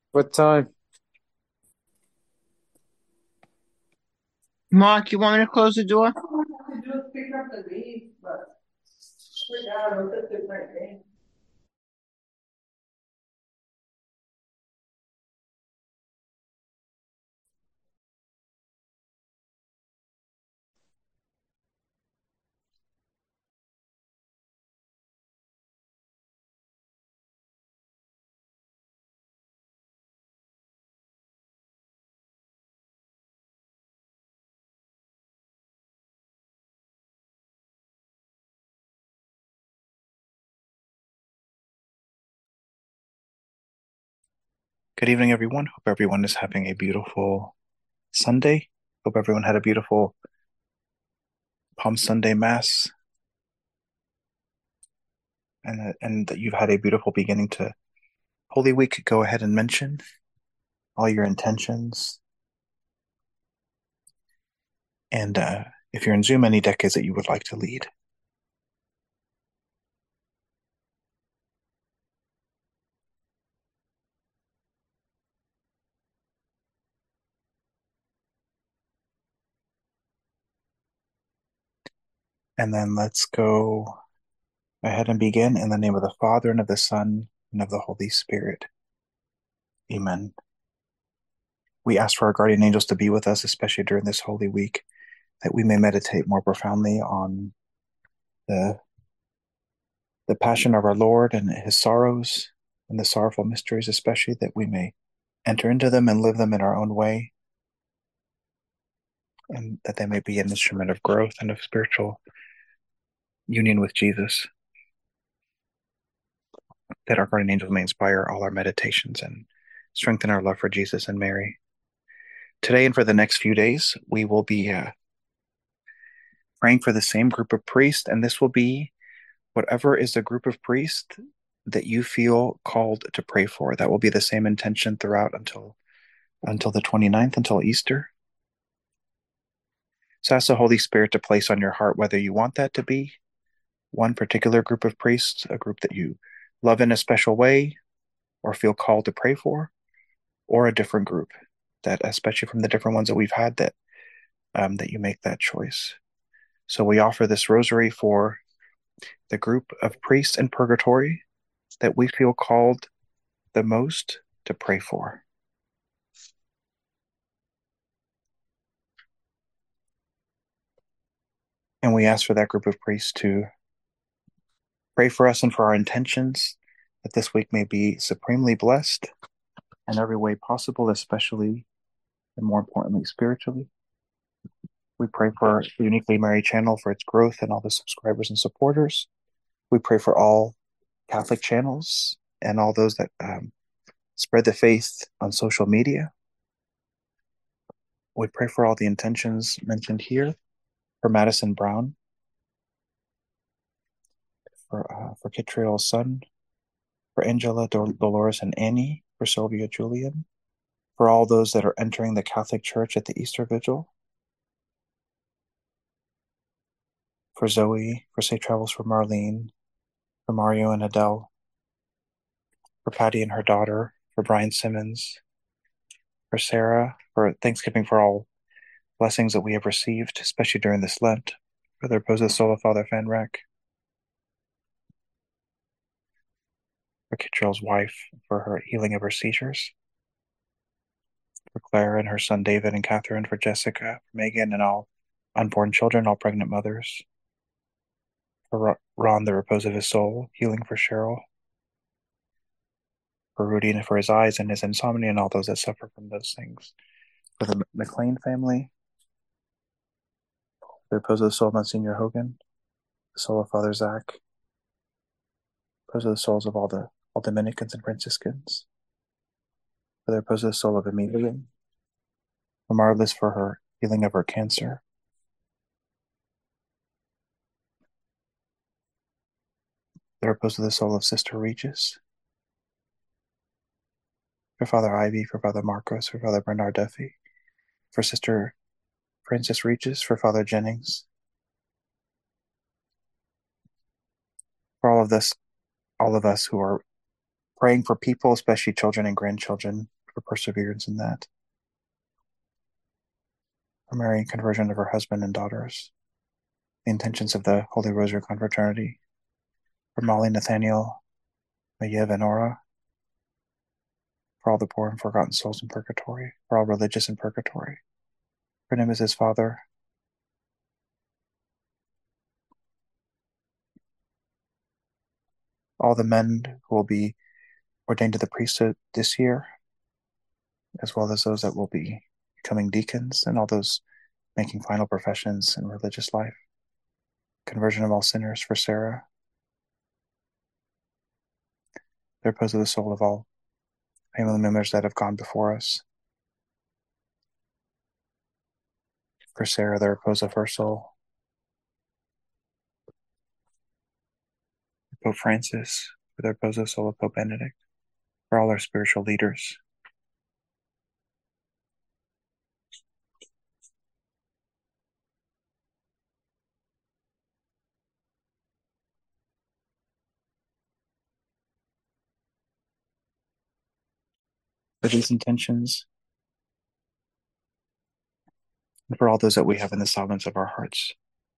What time? Mark, you want me to close the door? Good evening, everyone. Hope everyone is having a beautiful Sunday. Hope everyone had a beautiful Palm Sunday Mass and that you've had a beautiful beginning to Holy Week. Go ahead and mention all your intentions and if you're in Zoom, any decades that you would like to lead. And then let's go ahead and begin in the name of the Father and of the Son and of the Holy Spirit. Amen. We ask for our guardian angels to be with us, especially during this Holy Week, that we may meditate more profoundly on the the passion of our Lord and his sorrows and the sorrowful mysteries, especially that we may enter into them and live them in our own way, and that they may be an instrument of growth and of spiritual union with Jesus, that our guardian angels may inspire all our meditations and strengthen our love for Jesus and Mary. Today and for the next few days, we will be praying for the same group of priests, and this will be whatever is the group of priests that you feel called to pray for. That will be the same intention throughout until the 29th, until Easter. So ask the Holy Spirit to place on your heart whether you want that to be one particular group of priests, a group that you love in a special way or feel called to pray for, or a different group that, especially from the different ones that we've had, that you make that choice. So we offer this rosary for the group of priests in purgatory that we feel called the most to pray for. And we ask for that group of priests to pray for us and for our intentions, that this week may be supremely blessed in every way possible, especially and more importantly, spiritually. We pray for the Uniquely Mary channel for its growth and all the subscribers and supporters. We pray for all Catholic channels and all those that spread the faith on social media. We pray for all the intentions mentioned here, for Madison Brown, for Kitriell's son, for Angela, Dolores, and Annie, for Sylvia Julian, for all those that are entering the Catholic Church at the Easter Vigil, for Zoe, for Safe Travels for Marlene, for Mario and Adele, for Patty and her daughter, for Brian Simmons, for Sarah, for Thanksgiving for all blessings that we have received, especially during this Lent, for the repose of the soul of Father Fanrek, for Kittrell's wife, for her healing of her seizures, for Claire and her son David and Catherine, for Jessica, for Megan and all unborn children, all pregnant mothers, for Ron, the repose of his soul, healing for Cheryl, for Rudy and for his eyes and his insomnia and all those that suffer from those things, for the McLean family, the repose of the soul of Monsignor Hogan, the soul of Father Zach, repose of the souls of all Dominicans and Franciscans, for the repose of the soul of Amelia, for Marlis for her healing of her cancer, the repose of the soul of Sister Regis, for Father Ivy, for Father Marcos, for Father Bernard Duffy, for Sister Francis Regis, for Father Jennings, for all of us who are praying for people, especially children and grandchildren, for perseverance in that. For Mary and conversion of her husband and daughters. The intentions of the Holy Rosary Confraternity. For Molly, Nathaniel, Mayev, and Nora. For all the poor and forgotten souls in purgatory. For all religious in purgatory. For Nemesis' father. All the men who will be ordained to the priesthood this year, as well as those that will be becoming deacons, and all those making final professions in religious life. Conversion of all sinners for Sarah. The repose of the soul of all family members that have gone before us. For Sarah, the repose of her soul. For Pope Francis, for the repose of the soul of Pope Benedict. For all our spiritual leaders. For these intentions, and for all those that we have in the silence of our hearts.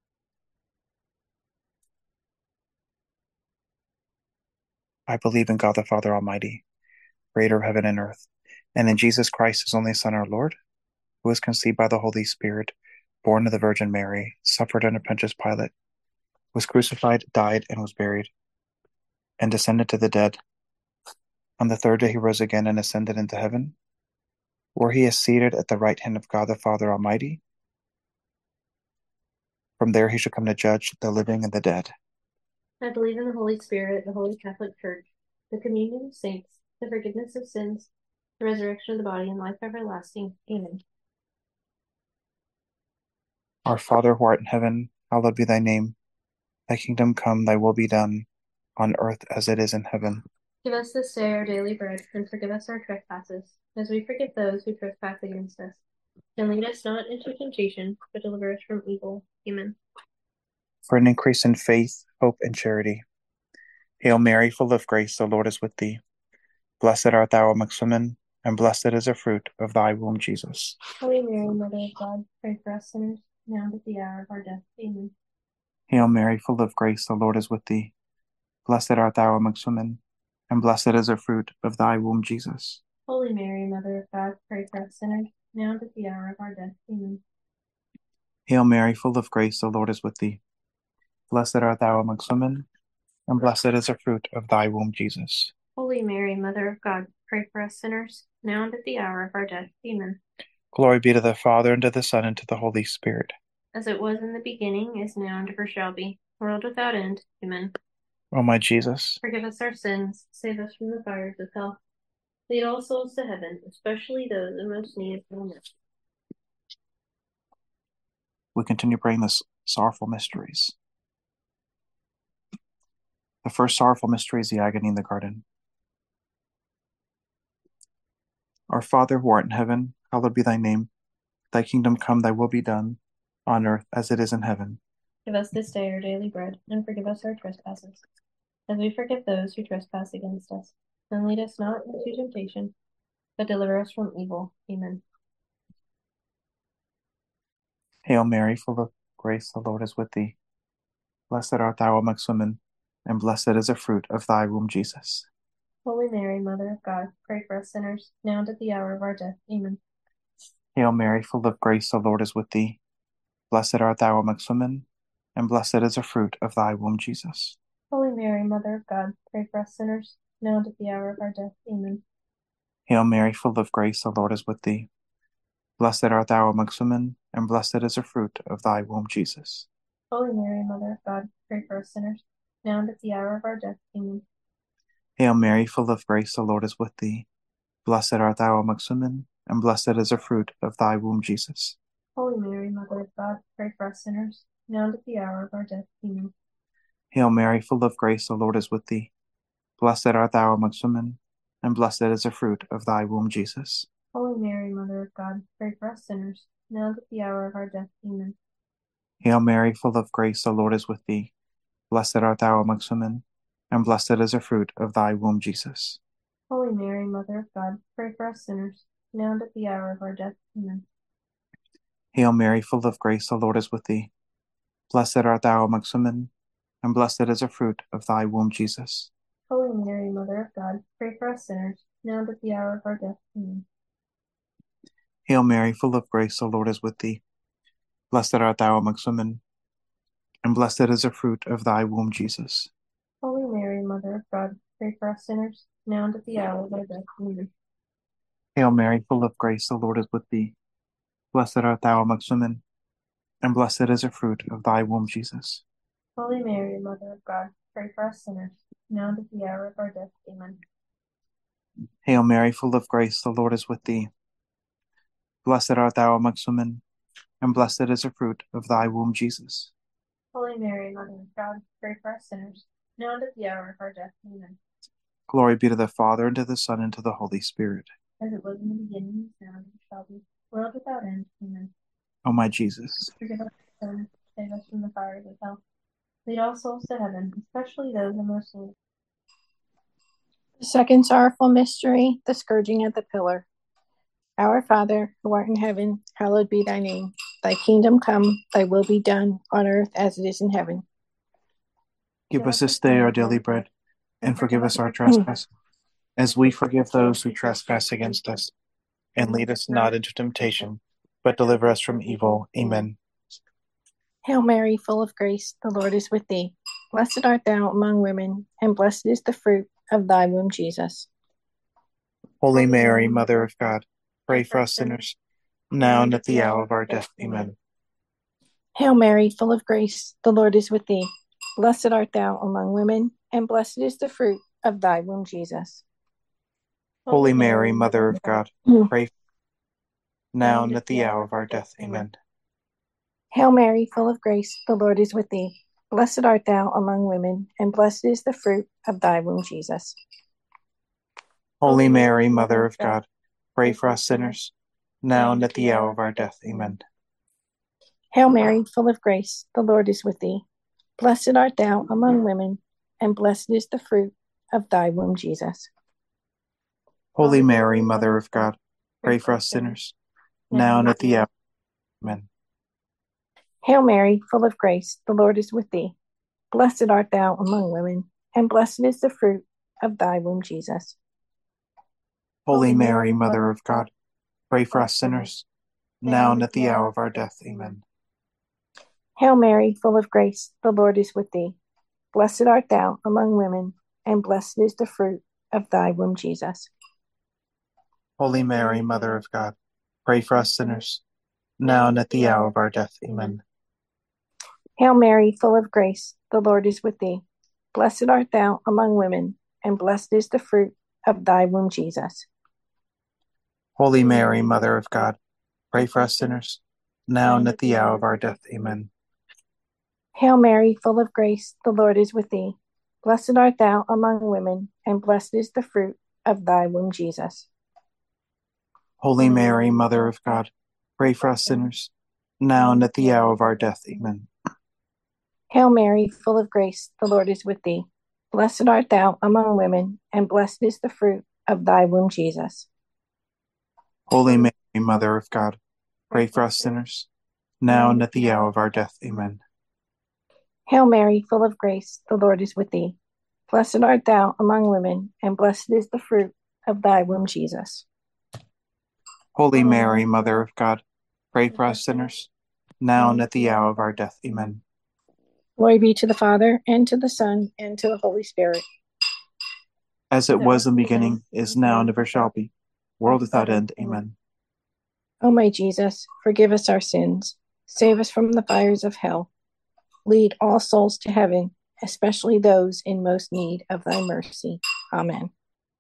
I believe in God the Father Almighty, creator of heaven and earth, and in Jesus Christ, his only Son, our Lord, who was conceived by the Holy Spirit, born of the Virgin Mary, suffered under Pontius Pilate, was crucified, died, and was buried, and descended to the dead. On the third day he rose again and ascended into heaven, where he is seated at the right hand of God the Father Almighty. From there he shall come to judge the living and the dead. I believe in the Holy Spirit, the Holy Catholic Church, the communion of saints, the forgiveness of sins, the resurrection of the body, and life everlasting. Amen. Our Father who art in heaven, hallowed be thy name. Thy kingdom come, thy will be done, on earth as it is in heaven. Give us this day our daily bread, and forgive us our trespasses, as we forgive those who trespass against us. And lead us not into temptation, but deliver us from evil. Amen. For an increase in faith, hope, and charity. Hail Mary, full of grace, the Lord is with thee. Blessed art thou amongst women, and blessed is the fruit of thy womb, Jesus. Holy Mary, Mother of God, pray for us sinners, now and at the hour of our death. Amen. Hail Mary, full of grace, the Lord is with thee. Blessed art thou amongst women, and blessed is the fruit of thy womb, Jesus. Holy Mary, Mother of God, pray for us sinners, now and at the hour of our death. Amen. Hail Mary, full of grace, the Lord is with thee. Blessed art thou amongst women, and blessed is the fruit of thy womb, Jesus. Holy Mary, Mother of God, pray for us sinners, now and at the hour of our death. Amen. Glory be to the Father, and to the Son, and to the Holy Spirit. As it was in the beginning, is now, and ever shall be, world without end. Amen. O my Jesus, Forgive us our sins, save us from the fires of hell. Lead all souls to heaven, especially those in most need of your mercy. we continue praying the sorrowful mysteries. The first sorrowful mystery is the agony in the garden. Our Father who art in heaven, hallowed be thy name. Thy kingdom come, thy will be done, on earth as it is in heaven. Give us this day our daily bread, and forgive us our trespasses, as we forgive those who trespass against us. And lead us not into temptation, but deliver us from evil. Amen. Hail Mary, full of grace, the Lord is with thee. Blessed art thou amongst women, and blessed is the fruit of thy womb, Jesus. Holy Mary, Mother of God, pray for us sinners, now and at the hour of our death. Amen. Hail Mary, full of grace, the Lord is with thee. Blessed art thou amongst women, and blessed is the fruit of thy womb, Jesus. Holy Mary, Mother of God, pray for us sinners, now and at the hour of our death. Amen. Hail Mary, full of grace, the Lord is with thee. Blessed art thou amongst women, and blessed is the fruit of thy womb, Jesus. Holy Mary, Mother of God, pray for us sinners, now and at the hour of our death. Amen. Hail Mary, full of grace, the Lord is with thee. Blessed art thou amongst women, and blessed is the fruit of thy womb, Jesus. Holy Mary, Mother of God, pray for us sinners, now and at the hour of our death. Amen. Hail Mary, full of grace, the Lord is with thee. Blessed art thou amongst women, and blessed is the fruit of thy womb, Jesus. Holy Mary, Mother of God, pray for us sinners, now and at the hour of our death. Amen. Hail Mary, full of grace, the Lord is with thee. Blessed art thou amongst women, and blessed is the fruit of thy womb, Jesus. Holy Mary, Mother of God, pray for us sinners, now and at the hour of our death. Amen. Hail Mary, full of grace, the Lord is with thee. Blessed art thou amongst women, and blessed is the fruit of thy womb, Jesus. Holy Mary, Mother of God, pray for us sinners, now and at the hour of our death. Amen. Hail Mary, full of grace, the Lord is with thee. Blessed art thou amongst women, and blessed is the fruit of thy womb, Jesus. Holy Mary, Mother of God, pray for us sinners, now and at the hour of our death. Amen. Hail Mary, full of grace, the Lord is with thee. Blessed art thou amongst women, and blessed is the fruit of thy womb, Jesus. Holy Mary, Mother of God, pray for us sinners, now and at the hour of our death. Amen. Hail Mary, full of grace, the Lord is with thee. Blessed art thou amongst women, and blessed is the fruit of thy womb, Jesus. Holy Mary, Mother of God, pray for us sinners, now and at the hour of our death. Amen. Glory be to the Father, and to the Son, and to the Holy Spirit. As it was in the beginning, is now, and shall be, world without end. Amen. O my Jesus, Forgive us our sins, save us from the fires of hell. Lead all souls to heaven, especially those in most need. The second sorrowful mystery, the scourging at the pillar. Our Father, who art in heaven, hallowed be thy name. Thy kingdom come, thy will be done, on earth as it is in heaven. give us this day our daily bread, and forgive us our trespasses, as we forgive those who trespass against us. And lead us not into temptation, but deliver us from evil. Amen. Hail Mary, full of grace, the Lord is with thee. Blessed art thou among women, and blessed is the fruit of thy womb, Jesus. Holy Mary, Mother of God, pray for us sinners, now and at the hour of our death. Amen. Hail Mary, full of grace, the Lord is with thee. Blessed art thou among women, and blessed is the fruit of thy womb, Jesus. Holy Mary, Mother of God, pray for us now and at the hour of our death. Amen. Hail Mary, full of grace, the Lord is with thee. Blessed art thou among women, and blessed is the fruit of thy womb, Jesus. Holy Mary, Mother of God, pray for us sinners, now and at the hour of our death. Amen. Hail Mary, full of grace, the Lord is with thee. Blessed art thou among women, and blessed is the fruit of thy womb, Jesus. Holy Mary, Mother of God, pray for us sinners, now and at the hour. Amen. Hail Mary, full of grace, the Lord is with thee. Blessed art thou among women, and blessed is the fruit of thy womb, Jesus. Holy Mary, Mother of God, pray for us sinners, now and at the hour of our death. Amen. Hail Mary, full of grace, the Lord is with thee. Blessed art thou among women, and blessed is the fruit of thy womb, Jesus. Holy Mary, Mother of God, pray for us sinners, now and at the hour of our death. Amen. Hail Mary, full of grace, the Lord is with thee. Blessed art thou among women, and blessed is the fruit of thy womb, Jesus. Holy Mary, Mother of God, pray for us sinners, now and at the hour of our death. Amen. Hail Mary, full of grace, the Lord is with thee. Blessed art thou among women, and blessed is the fruit of thy womb, Jesus. Holy Mary, Mother of God, pray for us sinners, now and at the hour of our death. Amen. Hail Mary, full of grace, the Lord is with thee. Blessed art thou among women, and blessed is the fruit of thy womb, Jesus. Holy Mary, Mother of God, pray for us sinners, now and at the hour of our death. Amen. Hail Mary, full of grace, the Lord is with thee. Blessed art thou among women, and blessed is the fruit of thy womb, Jesus. Holy Mary, Mother of God, pray for us sinners, now and at the hour of our death. Amen. Glory be to the Father, and to the Son, and to the Holy Spirit. As it was in the beginning, is now, and ever shall be, world without end. Amen. O my Jesus, forgive us our sins, save us from the fires of hell, lead all souls to heaven, especially those in most need of thy mercy. Amen.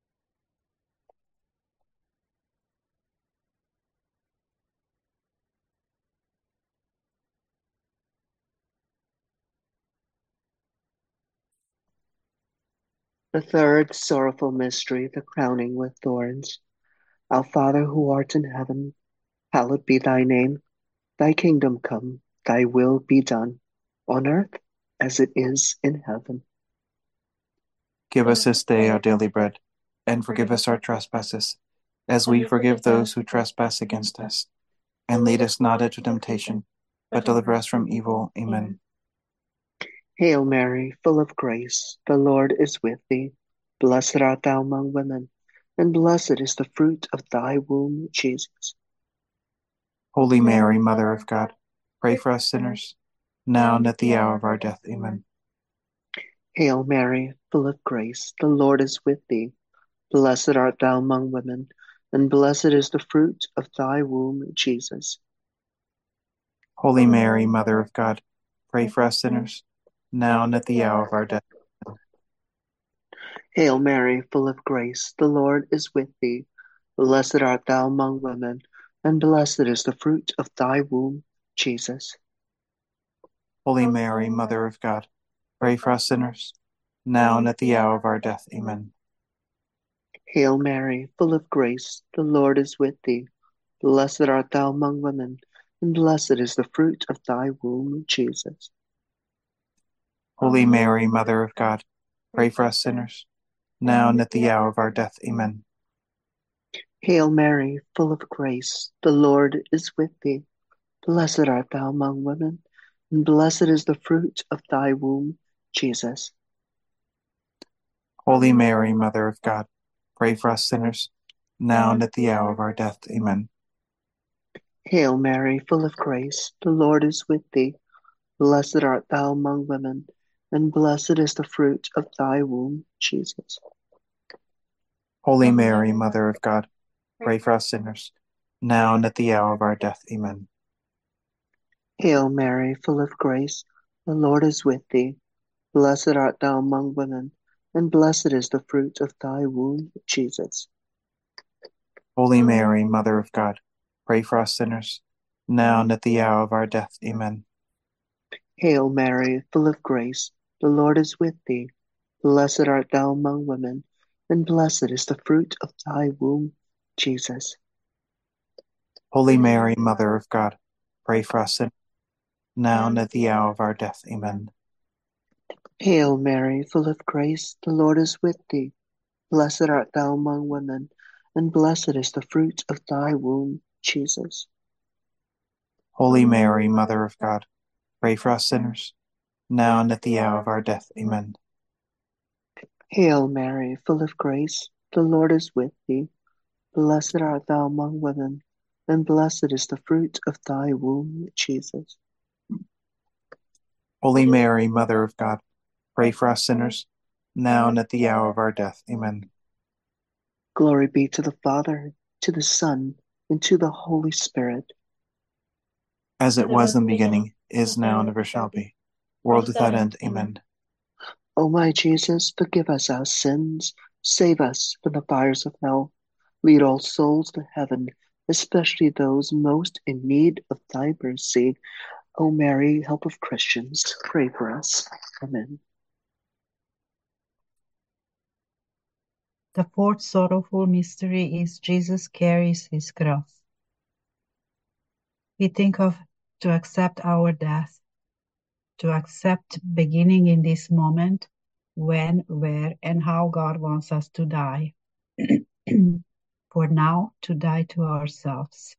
The third sorrowful mystery, the crowning with thorns. Our Father who art in heaven, hallowed be thy name. Thy kingdom come, thy will be done, on earth as it is in heaven. Give us this day our daily bread, and forgive us our trespasses, as we forgive those who trespass against us. And lead us not into temptation, but deliver us from evil. Amen. Hail Mary, full of grace, the Lord is with thee. Blessed art thou among women, and blessed is the fruit of thy womb, Jesus. Holy Mary, Mother of God, pray for us sinners, now and at the hour of our death. Amen. Hail Mary, full of grace, the Lord is with thee. Blessed art thou among women, and blessed is the fruit of thy womb, Jesus. Holy Mary, Mother of God, pray for us sinners, now and at the hour of our death. Hail Mary, full of grace, the Lord is with thee. Blessed art thou among women, and blessed is the fruit of thy womb, Jesus. Holy Mary, Mother of God, pray for us sinners, now and at the hour of our death. Amen. Hail Mary, full of grace, the Lord is with thee. Blessed art thou among women, and blessed is the fruit of thy womb, Jesus. Holy Mary, Mother of God, pray for us sinners, now and at the hour of our death. Amen. Hail Mary, full of grace, the Lord is with thee. Blessed art thou among women, and blessed is the fruit of thy womb, Jesus. Holy Mary, Mother of God, pray for us sinners, now and at the hour of our death. Amen. Hail Mary, full of grace, the Lord is with thee. Blessed art thou among women, and blessed is the fruit of thy womb, Jesus. Holy Mary, Mother of God, pray for us sinners, now and at the hour of our death. Amen. Hail Mary, full of grace, the Lord is with thee. Blessed art thou among women, and blessed is the fruit of thy womb, Jesus. Holy Mary, Mother of God, pray for us sinners, now and at the hour of our death. Amen. Hail Mary, full of grace, the Lord is with thee. Blessed art thou among women, and blessed is the fruit of thy womb, Jesus. Holy Mary, Mother of God, pray for us sinners, now and at the hour of our death. Amen. Hail Mary, full of grace, the Lord is with thee. Blessed art thou among women, and blessed is the fruit of thy womb, Jesus. Holy Mary, Mother of God, pray for us sinners, now and at the hour of our death. Amen. Hail Mary, full of grace, the Lord is with thee. Blessed art thou among women, and blessed is the fruit of thy womb, Jesus. Holy Mary, Mother of God, pray for us sinners, now and at the hour of our death. Amen. Glory be to the Father, to the Son, and to the Holy Spirit. As it was in the beginning, is now, and ever shall be, world without end. Amen. O my Jesus, forgive us our sins, save us from the fires of hell, lead all souls to heaven, especially those most in need of thy mercy. O Mary, help of Christians, pray for us. Amen. The fourth sorrowful mystery is Jesus carries his cross. We think of to accept our death, to accept beginning in this moment, when, where, and how God wants us to die. For now, to die to ourselves.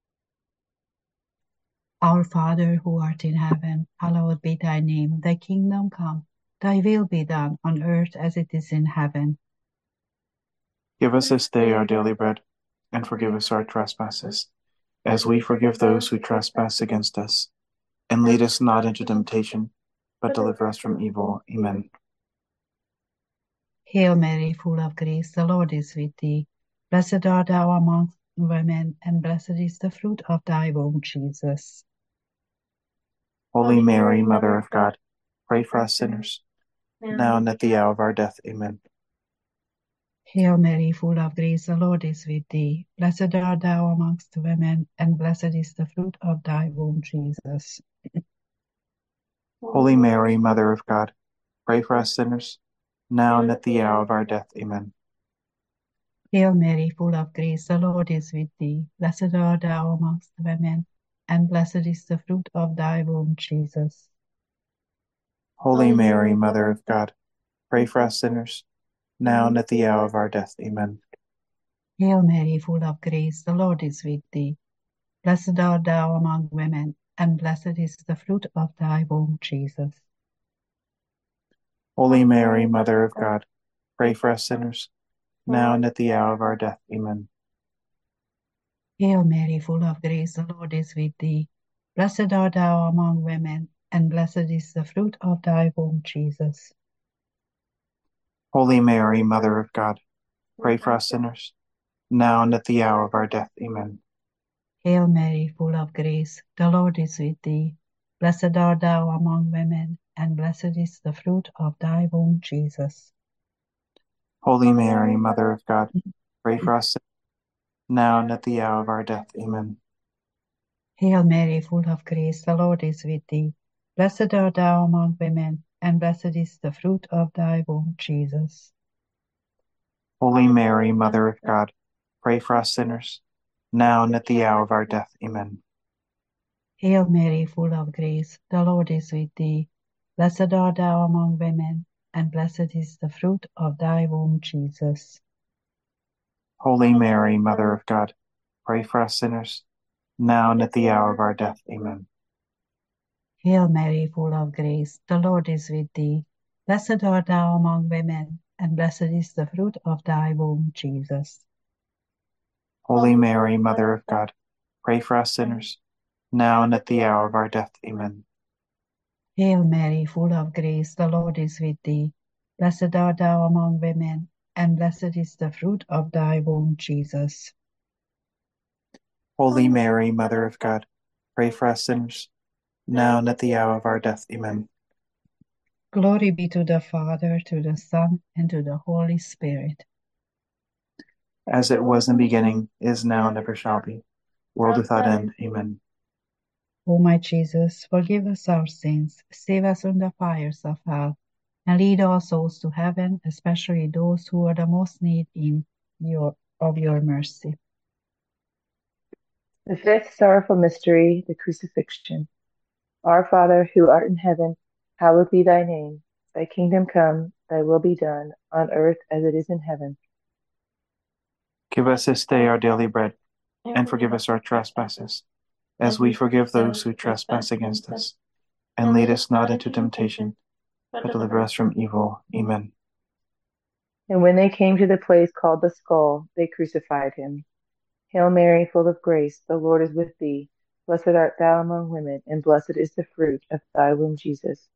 Our Father, who art in heaven, hallowed be thy name. Thy kingdom come, thy will be done on earth as it is in heaven. Give us this day our daily bread, and forgive us our trespasses, as we forgive those who trespass against us. And lead us not into temptation, but deliver us from evil. Amen. Hail Mary, full of grace, the Lord is with thee. Blessed art thou amongst women, and blessed is the fruit of thy womb, Jesus. Holy Mary, Mother of God, pray for us sinners, now and at the hour of our death. Amen. Hail Mary, full of grace, the Lord is with thee. Blessed art thou amongst women, and blessed is the fruit of thy womb, Jesus. Holy Mary, Mother of God, pray for us sinners, now and at the hour of our death. Amen. Hail Mary, full of grace, the Lord is with thee. Blessed art thou amongst women, and blessed is the fruit of thy womb, Jesus. Holy Mary, Mother of God, pray for us sinners, now and at the hour of our death. Amen. Hail Mary, full of grace, the Lord is with thee. Blessed art thou among women, and blessed is the fruit of thy womb, Jesus. Holy Mary, Mother of God, pray for us sinners, now and at the hour of our death. Amen. Hail Mary, full of grace, the Lord is with thee. Blessed art thou among women, and blessed is the fruit of thy womb, Jesus. Holy Mary, Mother of God, pray for us sinners, now and at the hour of our death. Amen. Hail Mary, full of grace, the Lord is with thee. Blessed art thou among women, and blessed is the fruit of thy womb, Jesus. Holy Mary, Mother of God, pray for us sinners, now and at the hour of our death. Amen. Hail Mary, full of grace, the Lord is with thee. Blessed art thou among women, and blessed is the fruit of thy womb, Jesus. Holy Mary, Mother of God, pray for us sinners, now and at the hour of our death. Amen. Hail Mary, full of grace, the Lord is with thee. Blessed art thou among women, and blessed is the fruit of thy womb, Jesus. Holy Mary, Mother of God, pray for us sinners, now and at the hour of our death. Amen. Hail Mary, full of grace, the Lord is with thee. Blessed art thou among women, and blessed is the fruit of thy womb, Jesus. Holy Mary, Mother of God, pray for us sinners, now and at the hour of our death. Amen. Hail Mary, full of grace, the Lord is with thee. Blessed art thou among women, and blessed is the fruit of thy womb, Jesus. Holy Mary, Mother of God, pray for us sinners, now and at the hour of our death. Amen. Glory be to the Father, to the Son, and to the Holy Spirit. As it was in the beginning, is now, and ever shall be, world without end. Amen. O my Jesus, forgive us our sins, save us from the fires of hell, and lead all souls to heaven, especially those who are the most need of your mercy. The fifth sorrowful mystery, the crucifixion. Our Father, who art in heaven, hallowed be thy name. Thy kingdom come, thy will be done, on earth as it is in heaven. Give us this day our daily bread, and forgive us our trespasses, as we forgive those who trespass against us. And lead us not into temptation, but deliver us from evil. Amen. And when they came to the place called the skull, they crucified him. Hail Mary, full of grace, the Lord is with thee. Blessed art thou among women, and blessed is the fruit of thy womb, Jesus.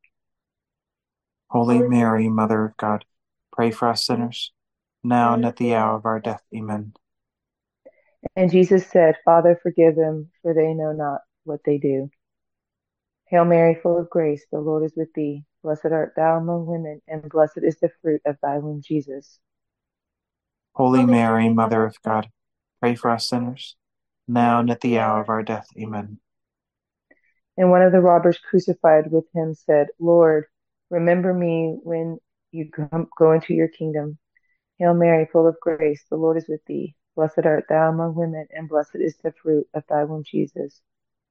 Holy Mary, Mother of God, pray for us sinners, now and at the hour of our death. Amen. And Jesus said, Father, forgive them, for they know not what they do. Hail Mary, full of grace, the Lord is with thee. Blessed art thou among women, and blessed is the fruit of thy womb, Jesus. Holy Mary, Mother of God, pray for us sinners, now and at the hour of our death. Amen. And one of the robbers crucified with him said, Lord, remember me when you go into your kingdom. Hail Mary, full of grace, the Lord is with thee. Blessed art thou among women, and blessed is the fruit of thy womb, Jesus.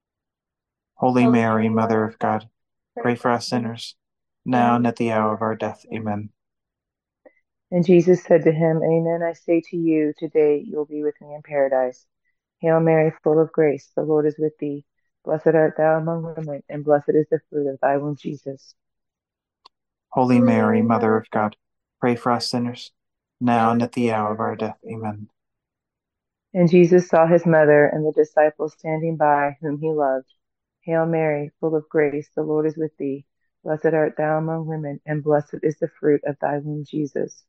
Holy Mary, Mother of God, pray for us sinners, now and at the hour of our death. Amen. And Jesus said to him, Amen, I say to you, today you will be with me in paradise. Hail Mary, full of grace, the Lord is with thee. Blessed art thou among women, and blessed is the fruit of thy womb, Jesus. Holy Mary, Mother of God, pray for us sinners, now and at the hour of our death. Amen. And Jesus saw his mother and the disciples standing by, whom he loved. Hail Mary, full of grace, the Lord is with thee. Blessed art thou among women, and blessed is the fruit of thy womb, Jesus.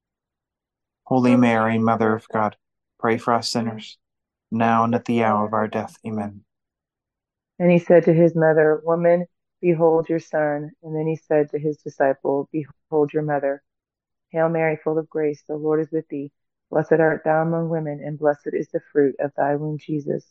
Holy Mary, Mother of God, pray for us sinners, now and at the hour of our death. Amen. And he said to his mother, Woman, behold your son. And then he said to his disciple, Behold your mother. Hail Mary, full of grace, the Lord is with thee. Blessed art thou among women, and blessed is the fruit of thy womb, Jesus.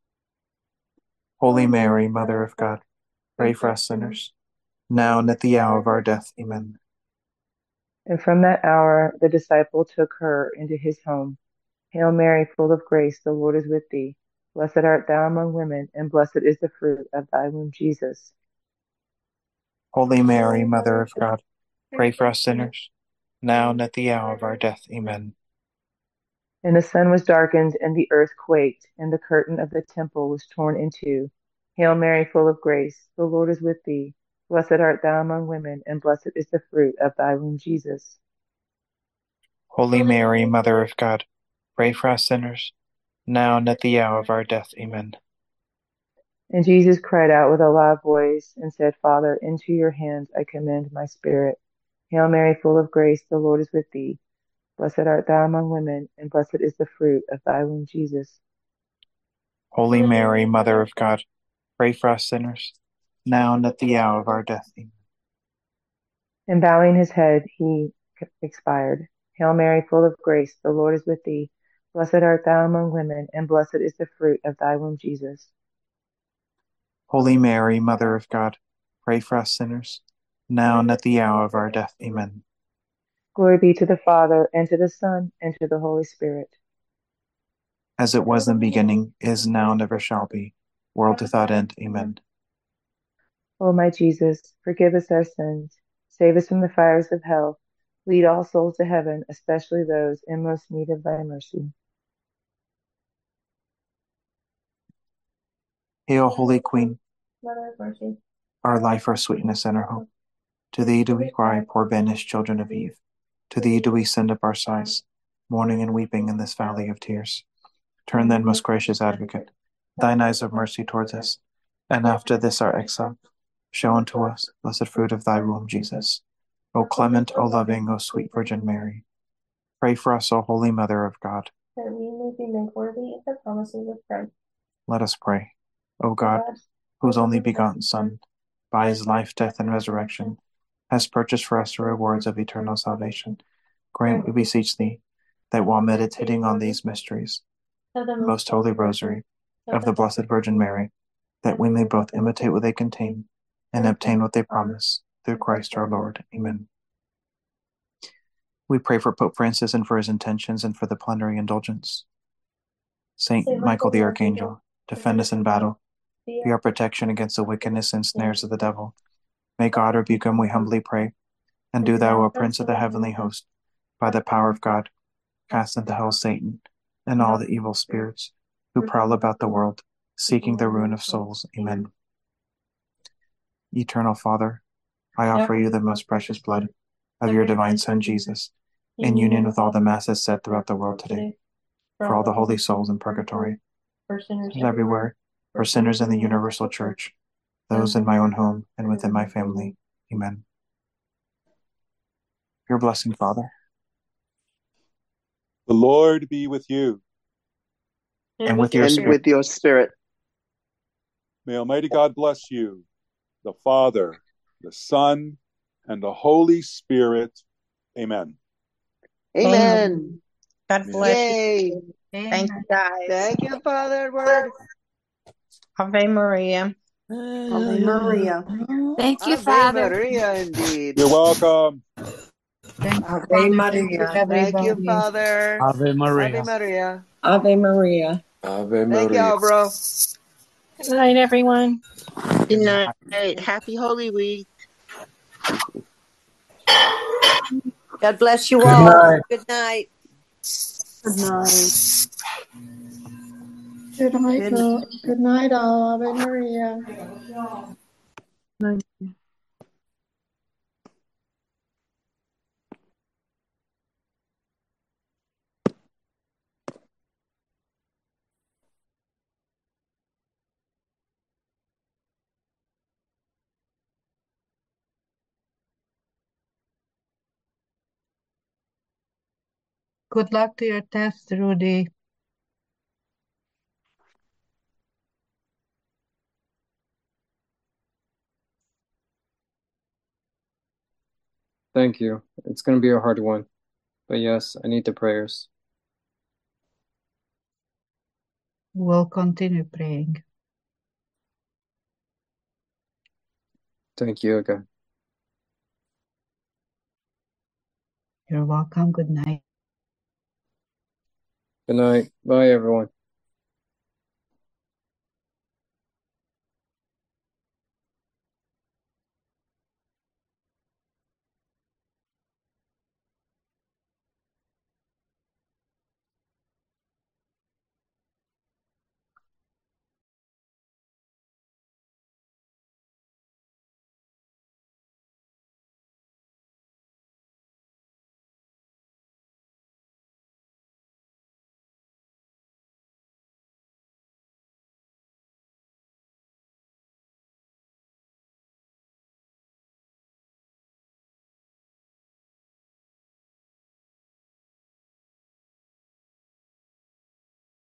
Holy Mary, Mother of God, pray for us sinners, now and at the hour of our death. Amen. And from that hour the disciple took her into his home. Hail Mary, full of grace, the Lord is with thee. Blessed art thou among women, and blessed is the fruit of thy womb, Jesus. Holy Mary, Mother of God, pray for us sinners, now and at the hour of our death. Amen. And the sun was darkened, and the earth quaked, and the curtain of the temple was torn in two. Hail Mary, full of grace, the Lord is with thee. Blessed art thou among women, and blessed is the fruit of thy womb, Jesus. Holy Mary, Mother of God, pray for us sinners, now and at the hour of our death. Amen. And Jesus cried out with a loud voice and said, Father, into your hands I commend my spirit. Hail Mary, full of grace, the Lord is with thee. Blessed art thou among women, and blessed is the fruit of thy womb, Jesus. Holy Mary, Mother of God, pray for us sinners, now and at the hour of our death. Amen. And bowing his head, he expired. Hail Mary, full of grace, the Lord is with thee. Blessed art thou among women, and blessed is the fruit of thy womb, Jesus. Holy Mary, Mother of God, pray for us sinners, now and at the hour of our death. Amen. Glory be to the Father, and to the Son, and to the Holy Spirit. As it was in the beginning, is now, and ever shall be, world without end. Amen. O my Jesus, forgive us our sins, save us from the fires of hell, lead all souls to heaven, especially those in most need of thy mercy. Hail, Holy Queen, Mother of mercy, our life, our sweetness, and our hope. To thee do we cry, poor banished children of Eve. To thee do we send up our sighs, mourning and weeping in this valley of tears. Turn then, most gracious Advocate, thine eyes of mercy towards us, and after this our exile, show unto us blessed fruit of thy womb, Jesus. O clement, O loving, O sweet Virgin Mary, pray for us, O Holy Mother of God. that we may be made worthy of the promises of Christ. Let us pray. O God, whose only begotten Son, by his life, death, and resurrection, has purchased for us the rewards of eternal salvation, grant, we beseech thee, that while meditating on these mysteries, Of the most holy rosary of the Blessed Virgin Mary, that we may both imitate what they contain and obtain what they promise, through Christ our Lord. Amen. We pray for Pope Francis and for his intentions and for the plenary indulgence. Saint Michael the Archangel, defend us in battle. Be our protection against the wickedness and snares of the devil. May God rebuke him, we humbly pray. And do thou, O Prince of the heavenly host, by the power of God, cast into hell Satan and all the evil spirits who prowl about the world, seeking the ruin of souls. Amen. Eternal Father, I offer you the most precious blood of your divine Son, Jesus, in union with all the masses said throughout the world today, for all the holy souls in purgatory, for sinners everywhere, for sinners in the universal church, those in my own home and within my family. Amen. Your blessing, Father. The Lord be with you. And with your And spirit. with your spirit. May Almighty God bless you, the Father, the Son, and the Holy Spirit. Amen. Amen. God bless Yay. you. Thank you, guys. Thank you, Father Edward. Ave Maria. Ave Maria. Thank you, Ave Father. Maria, indeed. You're welcome. Thank you, Ave Father. Maria. Thank you, Everybody. Father. Ave Maria. Ave Maria. Ave Maria. Ave Thank Maria. y'all, bro. Good night, everyone. Good night. Happy Holy Week. God bless you Good all. night. Good night. Good night. Good night, Good- good night, all. Ave Maria. Good luck to your test, Rudy. Thank you. It's going to be a hard one. But yes, I need the prayers. We'll continue praying. Thank you again. You're welcome. Good night. Good night. Bye, everyone.